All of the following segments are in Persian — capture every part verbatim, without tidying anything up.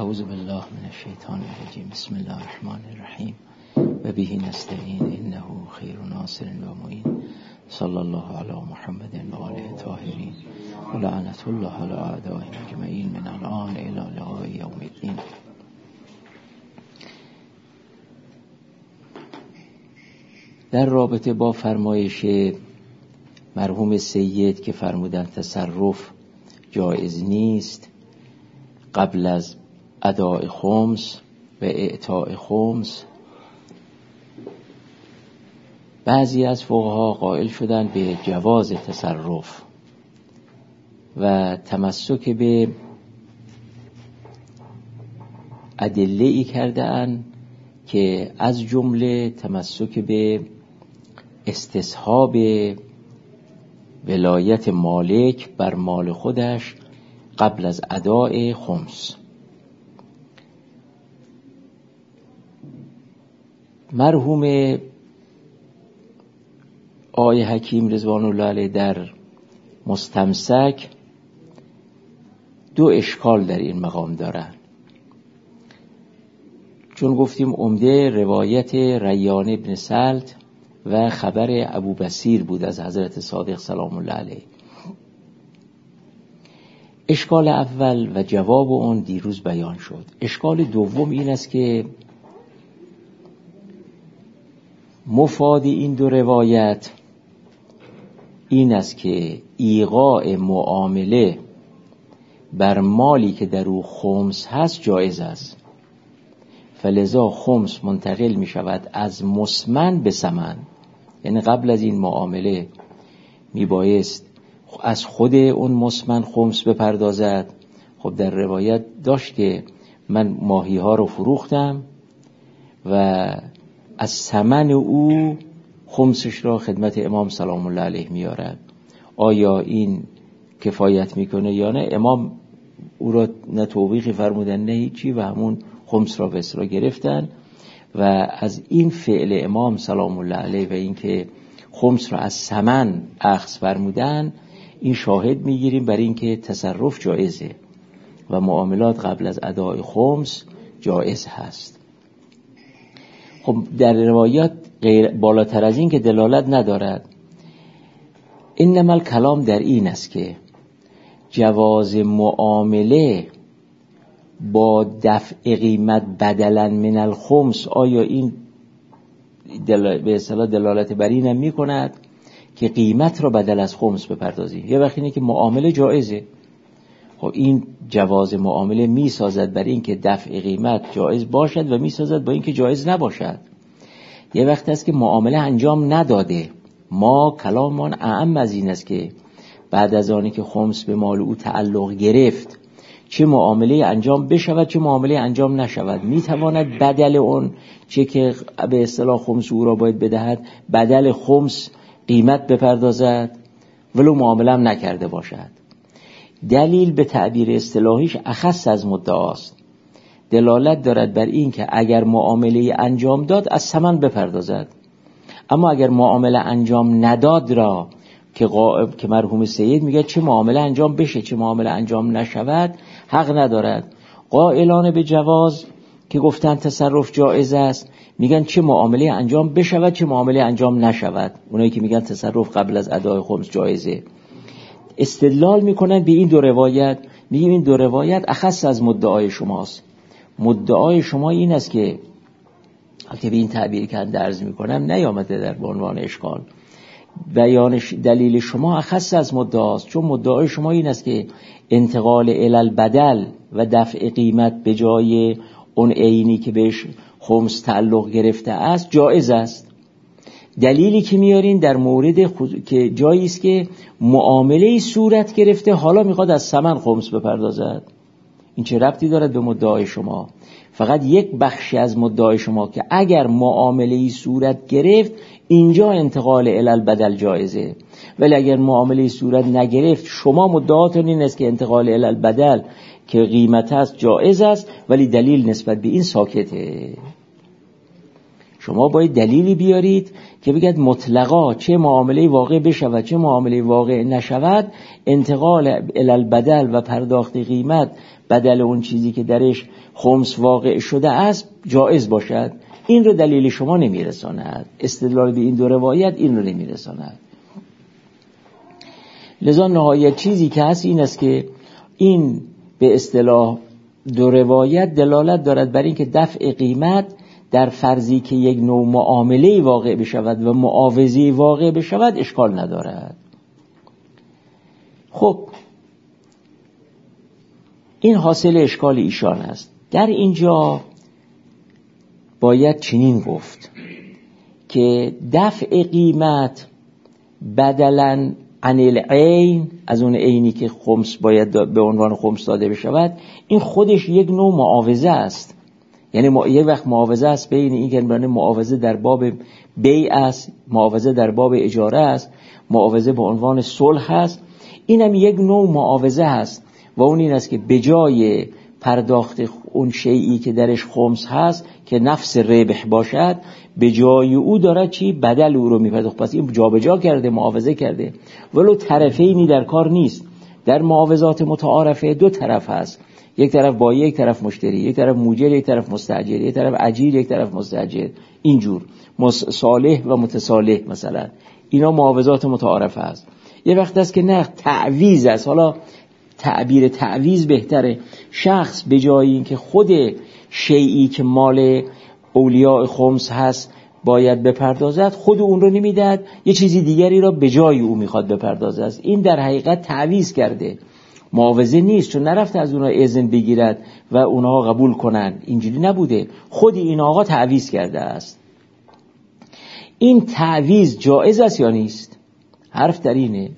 اعوذ بالله من الشیطان الرجیم. بسم الله الرحمن الرحیم و به نستعین انه خیر ناصر و معین. صلی الله علی محمد و آله الطاهرین و لعنت الله علی اعدائهم اجمعین من الان الی لقاء یوم الدین. در رابطه با فرمایش مرحوم سید که فرمودن تصرف جایز نیست قبل از اداء خمس و اعطاء خمس، بعضی از فقها قائل شدن به جواز تصرف و تمسک به ادله‌ای کرده‌اند که از جمله تمسک به استصحاب ولایت مالک بر مال خودش قبل از اداء خمس. مرحوم آقای حکیم رضوان الله علیه در مستمسک دو اشکال در این مقام دارند، چون گفتیم عمده روایت ریان ابن سلط و خبر ابو بصیر بود از حضرت صادق سلام الله علیه. اشکال اول و جواب اون دیروز بیان شد. اشکال دوم این است که مفاد این دو روایت این است که ایقاع معامله بر مالی که در او خمس هست جایز است، فلذا خمس منتقل می شود از مسمن به ثمن. یعنی قبل از این معامله می بایست از خود اون مسمن خمس بپردازد. خب در روایت داشت که من ماهی ها رو فروختم و از ثمن او خمسش را خدمت امام سلام الله علیه میارد. آیا این کفایت میکنه یا نه؟ امام او را نه توبیخی فرمودن نه هیچی و همون خمس را به اصرا گرفتن و از این فعل امام سلام الله علیه و این که خمس را از ثمن اخذ فرمودن، این شاهد میگیریم برای این که تصرف جایزه و معاملات قبل از اداء خمس جایز هست. خب در روایات غیر بالاتر از این که دلالت ندارد. انما الکلام در این است که جواز معامله با دفع قیمت بدلا من الخمس، آیا این دل... به اصطلاح دلالت بر این هم می کند که قیمت را بدل از خمس بپردازی؟ یه وقت اینه که معامله جایزه. خب این جواز معامله می سازد بر این که دفع قیمت جایز باشد و می سازد با این که جایز نباشد. یه وقت است که معامله انجام نداده. ما کلامان اعم از این است که بعد از آنی که خمس به مال او تعلق گرفت چه معامله انجام بشود چه معامله انجام نشود، می تواند بدل اون چه که به اصطلاح خمس او را باید بدهد بدل خمس قیمت بپردازد ولو معامله هم نکرده باشد. دلیل به تعبیر اصطلاحیش اخص از مدعاست، دلالت دارد بر این که اگر معامله انجام داد از ثمن بپردازد، اما اگر معامله انجام نداد را که غائب که مرحوم سید میگه چه معامله انجام بشه چه معامله انجام نشود حق ندارد. قائلان به جواز که گفتن تصرف جایز است میگن چه معامله انجام بشود چه معامله انجام نشود. اونایی که میگن تصرف قبل از ادای خمس جایزه استدلال میکنن به این دو روایت. میگیم این دو روایت اخص از مدعای شماست. مدعای شما این است که که به این تعبیر که درز میکنم نیامده در عنوان اشکال، بیانش دلیل شما اخص از مدعاست، چون مدعای شما این است که انتقال الی بدل و دفع قیمت به جای اون عینی که بهش خمس تعلق گرفته است جایز است. دلیلی که میارین در مورد خود... که جایی است که معامله صورت گرفته حالا میخواد از ثمن خمس بپردازد، این چه ربطی دارد به مدعای شما؟ فقط یک بخشی از مدعای شما که اگر معامله صورت گرفت اینجا انتقال الی بدل جایزه، ولی اگر معامله صورت نگرفت شما مدعاتون این است که انتقال الی بدل که قیمت است جایز است ولی دلیل نسبت به این ساکته. شما باید دلیلی بیارید که بگید مطلقا چه معامله واقع بشود چه معامله واقع نشود، انتقال الالبدل و پرداخت قیمت بدل اون چیزی که درش خمس واقع شده است جایز باشد. این رو دلیل شما نمیرساند، استدلال به این دو روایت این رو نمیرساند. لذا نهایت چیزی که هست این است که این به اصطلاح دو روایت دلالت دارد بر این که دفع قیمت در فرضی که یک نوع معامله واقع بشود و معاوضه واقع بشود اشکال ندارد. خب این حاصل اشکال ایشان است. در اینجا باید چنین گفت که دفع قیمت بدلاً عن العین، از اون عینی که خمس باید به عنوان خمس داده بشود، این خودش یک نوع معاوضه است. یعنی ما یک وقت معاوضه است بین این که معاوضه در باب بیع است، معاوضه در باب اجاره است، معاوضه به عنوان صلح است. این هم یک نوع معاوضه است و اون این است که به جای پرداخت اون شیئی که درش خمس هست که نفس ربح باشد، به جای او دارد چی؟ بدل او رو میپرداخت. پس این جابجا کرده، معاوضه کرده. ولو طرفینی در کار نیست. در معاوضات متعارفه دو طرف هست، یک طرف بایی، یک طرف مشتری، یک طرف موجر، یک طرف مستاجر، یک طرف اجیر، یک طرف مستاجر، اینجور صالح و متصالح مثلا. اینا معاوضات متعارفه است. یه وقت است که نه، تعویض است. حالا تعبیر تعویض بهتره. شخص به جای اینکه خود شیئی که مال اولیاء خمس هست باید بپردازد، خود اون رو نمیداد، یه چیزی دیگری را به جای او میخواد بپردازد. این در حقیقت تعویض کرده، معاوضه نیست، چون نرفته از اونها اذن بگیرد و اونها قبول کنن. اینجوری نبوده، خود این آقا تعویض کرده است. این تعویض جایز است یا نیست؟ حرف در اینه.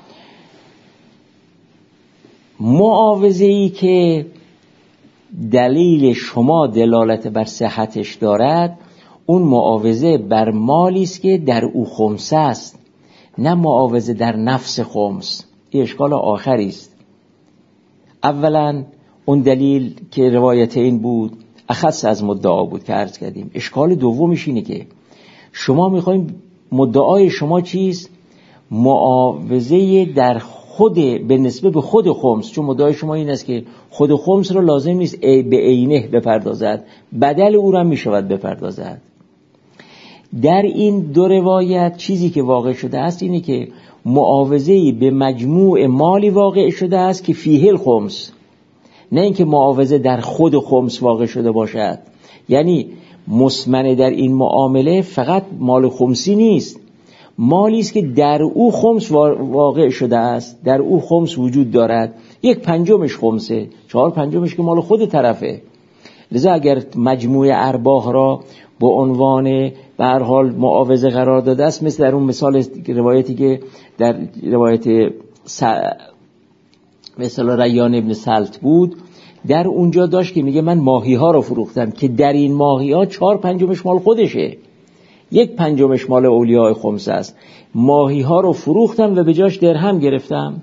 معاوضه‌ای که دلیل شما دلالت بر صحتش دارد، اون معاوضه بر مالی است که در او خمس است، نه معاوضه در نفس خمس. این اشکال آخری است. اولا اون دلیل که روایت این بود اخص از مدعا بود که عرض کردیم. اشکال دومش اینه که شما میخوایم، مدعای شما چیست؟ معاوضه در خود به نسبت به خود خمس، چون مدعای شما این است که خود خمس رو لازم نیست به عینه بپردازد، بدل او را میشود بپردازد. در این دو روایت چیزی که واقع شده است اینه که معاوضه‌ای به مجموع مالی واقع شده است که فیه الخمس، نه اینکه معاوضه در خود خمس واقع شده باشد. یعنی مسمن در این معامله فقط مال خمسی نیست، مالی است که در او خمس واقع شده است، در او خمس وجود دارد. یک پنجمش خمسه، چهار پنجمش که مال خود طرفه. لذا اگر مجموع ارباح را به عنوان به هر حال معاوضه قرار داده است، مثل در اون مثال روایتی که در روایت س... مثلا ریان ابن سلط بود، در اونجا داشت که میگه من ماهی ها رو فروختم که در این ماهی ها چهار پنجمش مال خودشه، یک پنجمش مال اولیاء خمس است. ماهی ها رو فروختم و به جاش درهم گرفتم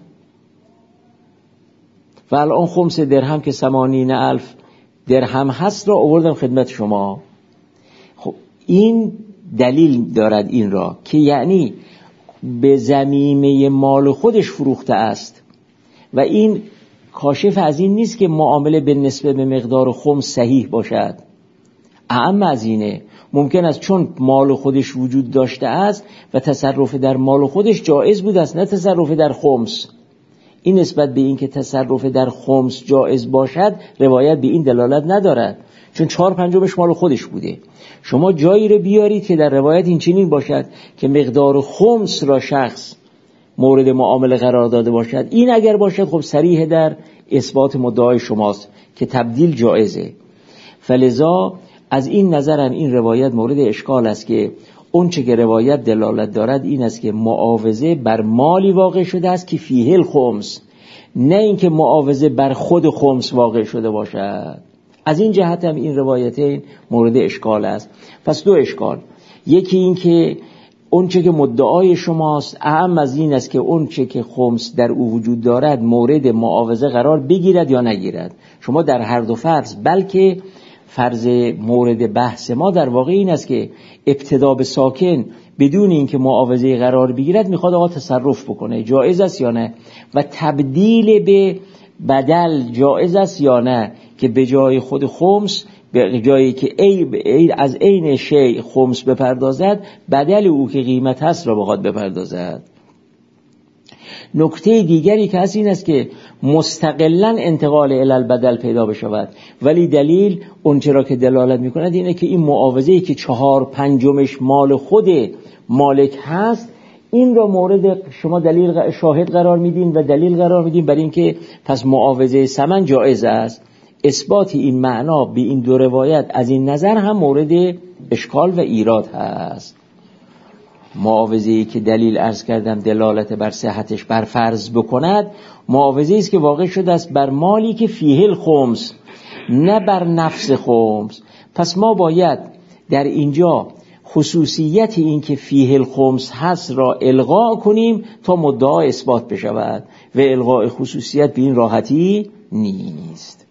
و الان خمس درهم که ثمانین الف درهم هست را آوردم خدمت شما. خب این دلیل دارد این را که یعنی به ضمیمه مال خودش فروخته است و این کاشف از این نیست که معامله به نسبت به مقدار خمس صحیح باشد. اعم از اینه، ممکن است چون مال خودش وجود داشته است و تصرف در مال خودش جایز بود است، نه تصرف در خمس. این نسبت به این که تصرف در خمس جایز باشد روایت به این دلالت ندارد، چون چهار پنجمش مال خودش بوده. شما جایی رو بیارید که در روایت این چنین باشد که مقدار خمس را شخص مورد معامله قرار داده باشد. این اگر باشد خب صریح در اثبات مدعای شماست که تبدیل جایزه. فلذا از این نظرم این روایت مورد اشکال است که اون چه که روایت دلالت دارد این است که معاوضه بر مالی واقع شده است که فیه الخمس، نه اینکه معاوضه بر خود خمس واقع شده باشد. از این جهت هم این روایتین مورد اشکال است. پس دو اشکال، یکی این که اون چه که مدعای شماست اهم از این است که اون چه که خمس در او وجود دارد مورد معاوضه قرار بگیرد یا نگیرد. شما در هر دو فرض، بلکه فرض مورد بحث ما در واقع این است که ابتدا به ساکن بدون اینکه معاوضه قرار بگیرد میخواد آقا تصرف بکنه، جایز است یا نه؟ و تبدیل به بدل جایز است یا نه؟ که به جای خود خمس، به جایی که ای از عین شیء خمس بپردازد، بدل او که قیمت هست را بخواد بپردازد. نکته دیگری که هست این است که مستقلاً انتقال الی البدل پیدا بشود، ولی دلیل اون چرا که دلالت میکند اینه که این معاوضه‌ای که چهار پنجمش مال خود مالک هست، این را مورد شما دلیل شاهد قرار میدین و دلیل قرار میدین برای اینکه پس معاوضه ثمن جایز است. اثبات این معنا به این دو روایت از این نظر هم مورد اشکال و ایراد هست. معاوضه‌ای که دلیل عرض کردم دلالت بر صحتش بر فرض بکند، معاوضه‌ای است که واقع شده است بر مالی که فیه الخمس، نه بر نفس خمس. پس ما باید در اینجا خصوصیت این که فیه الخمس هست را الغا کنیم تا مدعا اثبات بشود و الغاء خصوصیت به این راحتی نیست.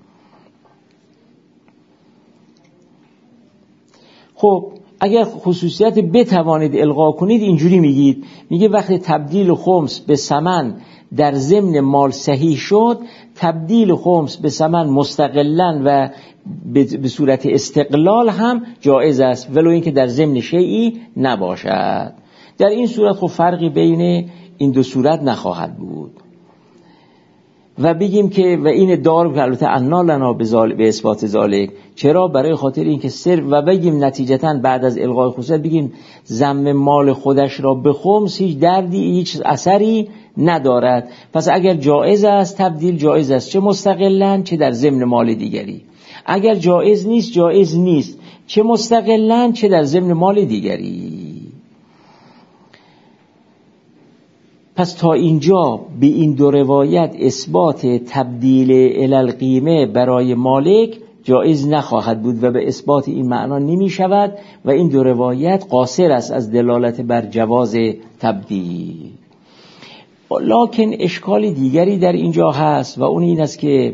خب اگر خصوصیت بتوانید الغا کنید اینجوری میگید، میگه وقتی تبدیل خمس به ثمن در ضمن مال صحیح شد، تبدیل خمس به ثمن مستقلاً و به صورت استقلال هم جایز است، ولو اینکه در ضمن شیئی نباشد. در این صورت خب فرقی بین این دو صورت نخواهد بود. و بگیم که و این دار که البته انا لنا به اثبات ذالک، چرا؟ برای خاطر اینکه سر و بگیم نتیجتاً بعد از الغای خصوصیت بگیم ضم مال خودش را به خمس هیچ دردی هیچ اثری ندارد. پس اگر جایز است تبدیل جایز است، چه مستقلاً چه در ضمن مال دیگری. اگر جایز نیست جایز نیست، چه مستقلاً چه در ضمن مال دیگری. پس تا اینجا به این دو روایت اثبات تبدیل الی القیمه برای مالک جایز نخواهد بود و به اثبات این معنا نمی شود و این دو روایت قاصر است از دلالت بر جواز تبدیل. لکن اشکال دیگری در اینجا هست و اون این است که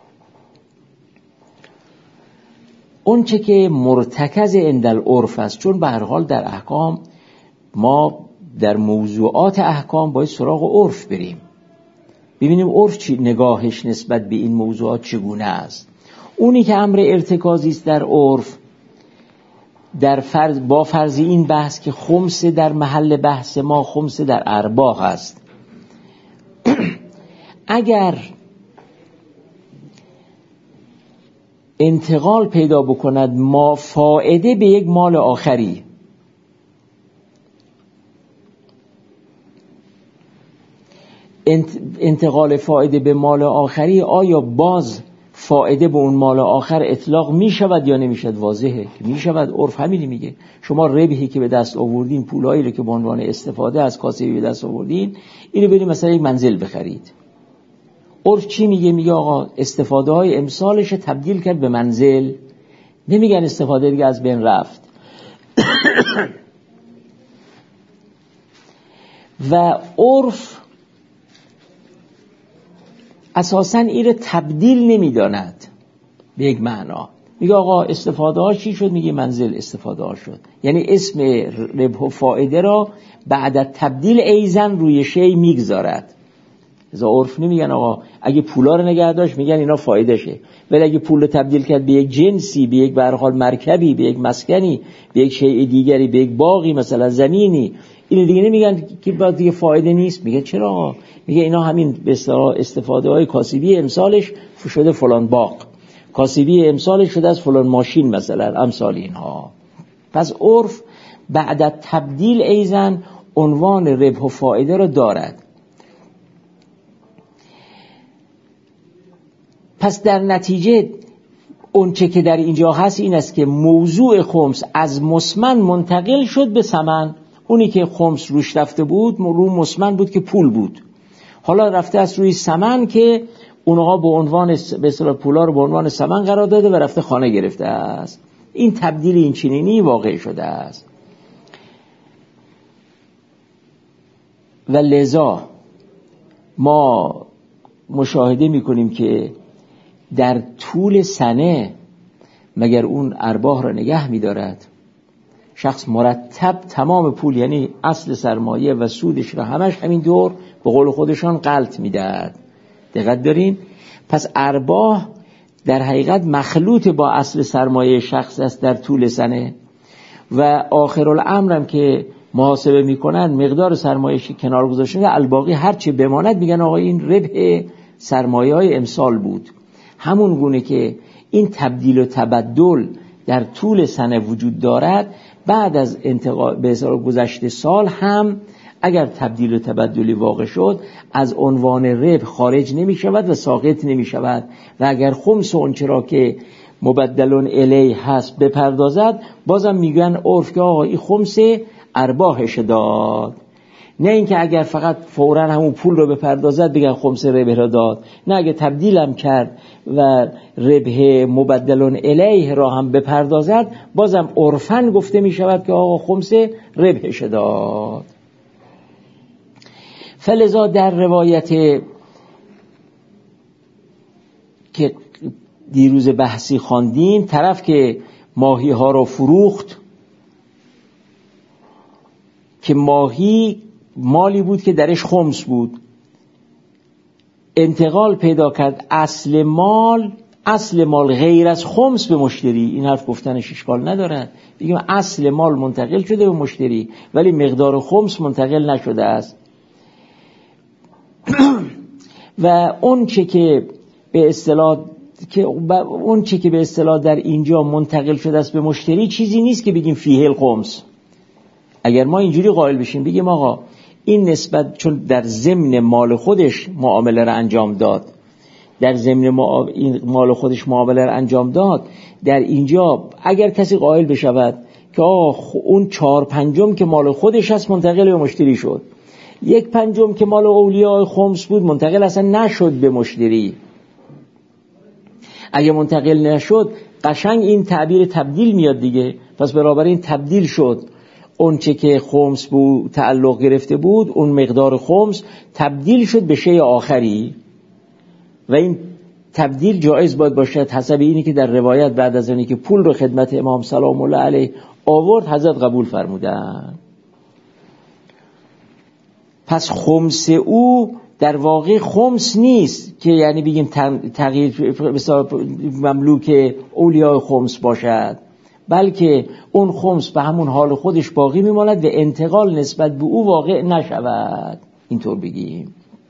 اون چه که مرتکز عند العرف است، چون به هر حال در احکام ما در موضوعات احکام باید سراغ عرف بریم، ببینیم عرف چی نگاهش نسبت به این موضوعات چگونه است. اونی که امر ارتکازی است در عرف، در فرض با فرض این بحث که خمس در محل بحث ما خمس در ارباح است، اگر انتقال پیدا بکند ما فائده به یک مال آخری، انتقال فائده به مال آخری، آیا باز فائده به اون مال آخر اطلاق می شود یا نمی شود؟ واضحه که می شود. عرف همینی میگه. شما ربحی که به دست آوردین، پولایی رو که به عنوان استفاده از کاسبی به دست آوردین، اینو برید مثلا یک منزل بخرید. عرف چی میگه؟ میگه آقا استفاده های امسالش تبدیل کرد به منزل، نمیگن استفاده دیگه از بین رفت. و عرف اساساً این رو تبدیل نمیداند به یک معنا. میگه آقا استفاده ها چی شد؟ میگه منزل استفاده ها شد. یعنی اسم ربح و فائده را بعد از تبدیل ایزن روی شی میگذارد. از عرف نمیگن آقا اگه پولا رو نگه داشت، میگن اینا فایده شه. ولی اگه پول رو تبدیل کرد به یک جنسی، به یک به هر حال مرکبی، به یک مسکنی، به یک شیء دیگری، به یک باغی مثلا زمینی، این دیگه نمیگن که بعد دیگه فایده نیست. میگه چرا؟ میگه اینا همین به اصطلاح استفاده های کاسبی امسالش شده فلان باغ، کاسبی امسالش شده از فلان ماشین مثلا، امثال اینها. پس عرف بعد از تبدیل ایزن عنوان ربح و فایده رو دارد. پس در نتیجه اون چه که در اینجا هست این است که موضوع خمس از مسمن منتقل شد به ثمن. اونی که خمس روش رفته بود رو مسمن بود که پول بود، حالا رفته از روی ثمن که اونها به عنوان به اصطلاح پولا رو به عنوان ثمن قرار داده و رفته خانه گرفته است. این تبدیل این چنینی واقع شده است. و لذا ما مشاهده میکنیم که در طول سنه مگر اون ارباح را نگه می‌دارد؟ شخص مرتب تمام پول، یعنی اصل سرمایه و سودش را همش همین دور به قول خودشان غلط می‌دهد. دقت دارین؟ پس ارباح در حقیقت مخلوط با اصل سرمایه شخص است در طول سنه و آخرالامر هم که محاسبه میکنن مقدار سرمایه‌ای کنار گذاشتن الباقی هر چی بماند میگن آقا این ربح سرمایه های امسال بود. همون گونه که این تبدیل و تبدل در طول سنه وجود دارد، بعد از انتقال به اصطلاح گذشته سال هم اگر تبدیل و تبدلی واقع شد از عنوان ربح خارج نمی شود و ساقط نمی شود و اگر خمس اون چرا که مبدلون الیه هست بپردازد، بازم میگن عرف که آقا این خمس ارباحش داد. نه اینکه اگر فقط فوراً همون پول رو بپردازد بگن خمس ربح را داد، نه اگر تبدیلم کرد و ربح مبدلون الیه را هم بپردازد، بازم عرفاً گفته می شود که آقا خمس ربحش داد. فلذا در روایت که دیروز بحثی خواندیم، طرف که ماهی ها رو فروخت که ماهی مالی بود که درش خمس بود، انتقال پیدا کرد اصل مال اصل مال غیر از خمس به مشتری. این حرف گفتنش اشکال ندارد، بگیم اصل مال منتقل شده به مشتری ولی مقدار خمس منتقل نشده است. و اون چه که به اصطلاح که اون چه که به اصطلاح در اینجا منتقل شده است به مشتری چیزی نیست که بگیم فیه الخمس. اگر ما اینجوری قائل بشیم بگیم آقا این نسبت چون در ضمن مال خودش معامله را انجام داد، در ضمن مال خودش معامله را انجام داد، در اینجا اگر کسی قائل بشود که آقا اون چهار پنجم که مال خودش هست منتقل به مشتری شد، یک پنجم که مال اولیاء خمس بود منتقل اصلا نشد به مشتری، اگه منتقل نشد قشنگ این تعبیر تبدیل میاد دیگه. پس برابر این تبدیل شد، اون چه که خمس بود تعلق گرفته بود، اون مقدار خمس تبدیل شد به شیء آخری و این تبدیل جایز باید باشد حسب اینی که در روایت بعد از اینی که پول رو خدمت امام سلام الله علیه آورد حضرت قبول فرمودن. پس خمس او در واقع خمس نیست که یعنی بگیم تغییر مملوک اولیاء خمس باشد، بلکه اون خمس به همون حال خودش باقی میماند و انتقال نسبت به او واقع نشود، اینطور بگیم.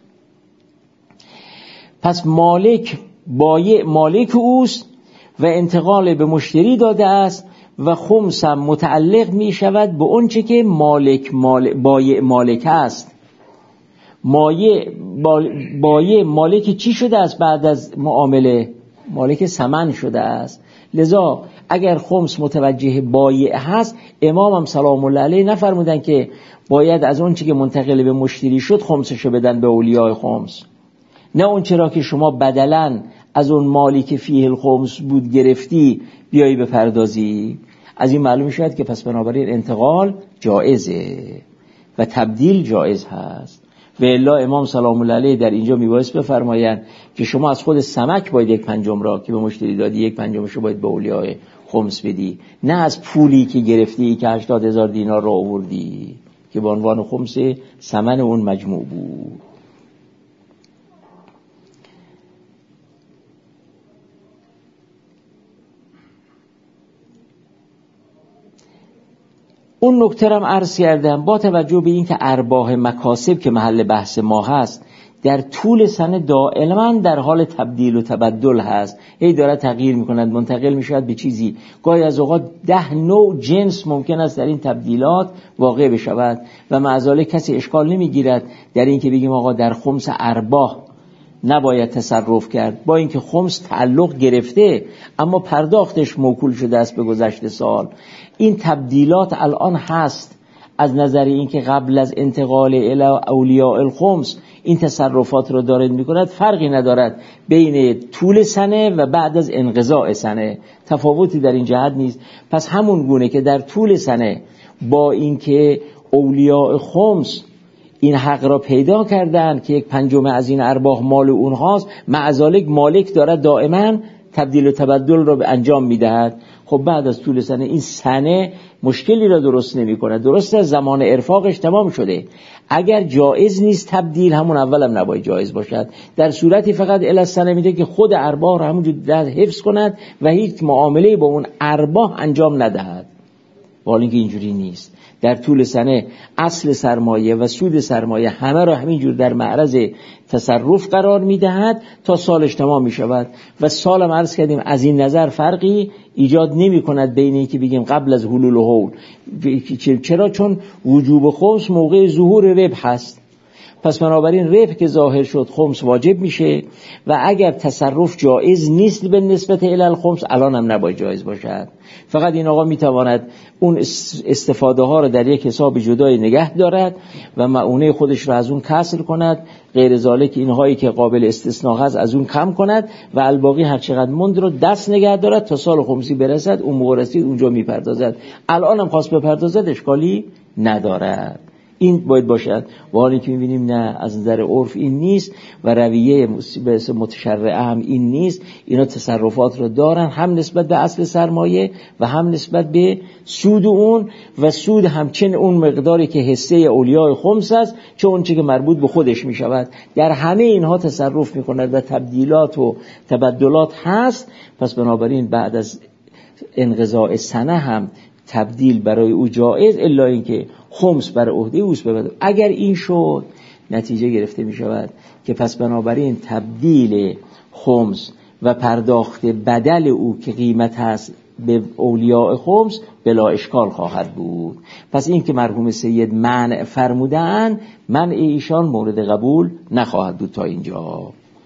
پس مالک بایع مالک اوست و انتقال به مشتری داده است و خمس هم متعلق می شود به اون چه که مالک مال بایع مالک است. مایع بایع مالک چی شده است بعد از معامله؟ مالک ثمن شده است. لذا اگر خمس متوجه بایع هست، امام هم سلام الله علیه نفرمودن که باید از اون چی که منتقل به مشتری شد خمسشو بدن به اولیاء خمس، نه اون چرا که شما بدلاً از اون مالی که فیه الخمس بود گرفتی بیایی بپردازی. از این معلوم شد که پس بنابراین انتقال جایزه و تبدیل جایز هست. و الا امام سلام الله علیه در اینجا میبایست بفرمایند که شما از خود سمک باید یک پنجم را که به مشتری دادی یک پنجمشو باید به اولیاء خمس بدی، نه از پولی که گرفتی که هشتاد هزار دینار را آوردی که به عنوان خمس ثمن اون مجموع بود. اون نکته هم عرض کردم با توجه به این که ارباح مکاسب که محل بحث ما هست در طول سنه دائما در حال تبدیل و تبدل هست، هی داره تغییر میکند، منتقل میشود به چیزی. گاهی از اوقات ده نوع جنس ممکن است در این تبدیلات واقع بشود و معذالک کسی اشکال نمیگیرد در این که بگیم آقا در خمس ارباح نباید تصرف کرد، با اینکه خمس تعلق گرفته اما پرداختش موکول شده است به گذشته سال. این تبدیلات الان هست از نظر اینکه قبل از انتقال الی اولیاء الخمس این تصرفات رو دارد میکند، فرقی ندارد بین طول سنه و بعد از انقضاء سنه، تفاوتی در این جهت نیست. پس همون گونه که در طول سنه با اینکه اولیاء خمس این حق را پیدا کردن که یک پنجم از این ارباح مال اونهاست، معذالک مالک دارد دائما تبدیل و تبدل را به انجام میدهد. خب بعد از طول سنه این سنه مشکلی را درست نمی کند. درست از زمان ارفاقش تمام شده. اگر جایز نیست تبدیل، همون اول هم نباید جایز باشد. در صورتی فقط الی سنه میده که خود ارباح را همونجور در حفظ کند و هیچ معامله با اون ارباح انجام ندهد. ولی اینکه اینجوری نیست. در طول سنه اصل سرمایه و سود سرمایه همه را همینجور در معرض تصرف قرار میدهد تا سالش تمام می شود. و سالم عرض کردیم از این نظر فرقی ایجاد نمی کند بین این که بگیم قبل از حلول و حول. چرا؟ چون وجوب خمس موقع ظهور ربح هست. پس بنابراین ربح که ظاهر شد خمس واجب میشه و اگر تصرف جایز نیست به نسبت الی الخمس، الان هم نباید جایز باشد. فقط این آقا میتواند اون استفاده ها رو در یک حساب جدای نگه دارد و مؤونه خودش رو از اون کسر کند، غیر ذالک اینهایی که قابل استثناء هست از اون کم کند و الباقی هر چقدر مند رو دست نگه دارد تا سال خمسی برسد. اون موقع رسید اونجا میپردازد. الان هم خواست بپردازد اشکالی ندارد. این باید باشد. و حالی که می‌بینیم نه، از نظر عرف این نیست و رویه متشرعه هم این نیست. اینا تصرفات رو دارن هم نسبت به اصل سرمایه و هم نسبت به سود اون، و سود همچنین اون مقداری که حصه اولیاء خمس است چه اون چه که مربوط به خودش می‌شود. در همه اینها تصرف می‌کند و تبدیلات و تبدلات هست. پس بنابراین بعد از انقضاء سنه هم تبدیل برای او جایز، الا اینکه خمس بر عهده اوست ببرد. اگر این شد نتیجه گرفته می شود که پس بنابراین تبدیل خمس و پرداخت بدل او که قیمت هست به اولیاء خمس بلا اشکال خواهد بود. پس این که مرحوم سید منع فرمودن، منع ایشان مورد قبول نخواهد بود تا اینجا.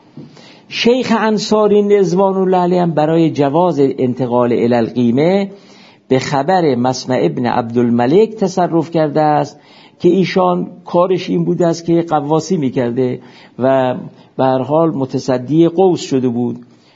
شیخ انصاری رضوان الله علیه برای جواز انتقال الی القیمه به خبر مسمع ابن عبدالملک تصرف کرده است که ایشان کارش این بوده است که قواسی میکرده و به هر حال متصدی قوس شده بود.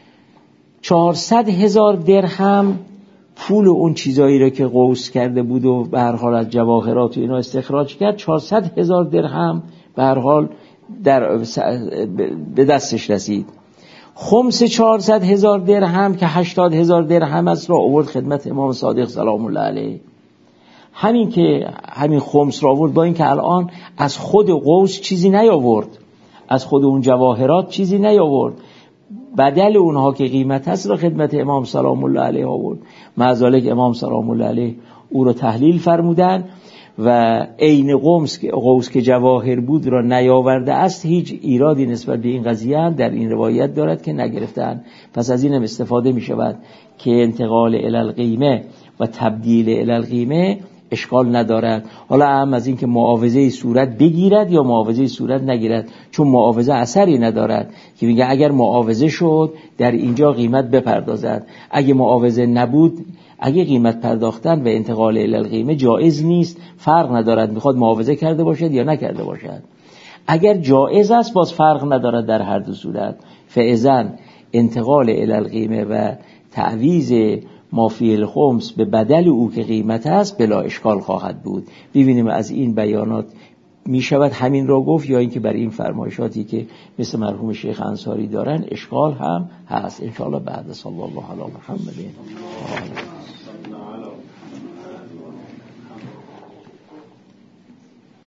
چهارصد هزار درهم پول اون چیزایی را که قوس کرده بود و به هر حال از جواهرات و اینا استخراج کرد، چهارصد هزار درهم به هر حال در به دستش رسید. خمس چهارصد هزار درهم که هشتاد هزار درهم است را آورد خدمت امام صادق سلام الله علیه. همین که همین خمس را آورد، با این که الان از خود قوس چیزی نیاورد، از خود اون جواهرات چیزی نیاورد، بدل اونها که قیمت هست را خدمت امام سلام الله علیه آورد. مع ذلک امام سلام الله علیه او را تحلیل فرمودن و عین قوس که قوس که جواهر بود را نیاورده است. هیچ ایرادی نسبت به این قضیه در این روایت دارد که نگرفتن. پس از این هم استفاده می شود که انتقال الی القیمه و تبدیل الی القیمه اشکال ندارد. حالا هم از این که معاوضه صورت بگیرد یا معاوضه صورت نگیرد، چون معاوضه اثری ندارد که میگه اگر معاوضه شد در اینجا قیمت بپردازد، اگه معاوضه نبود، اگه قیمت پرداختن و انتقال الی القیمه جایز نیست، فرق ندارد میخواد معاوضه کرده باشد یا نکرده باشد. اگر جایز است باز فرق ندارد در هر دو صورت. فاذا انتقال الی القیمه و تعویض ما فی الخمس به بدل او که قیمت است بلا اشکال خواهد بود. ببینیم از این بیانات می شود همین را گفت یا اینکه برای این فرمایشاتی که مثل مرحوم شیخ انصاری دارن اشکال هم هست. ان شاء الله بعد. صلی الله علی محمد.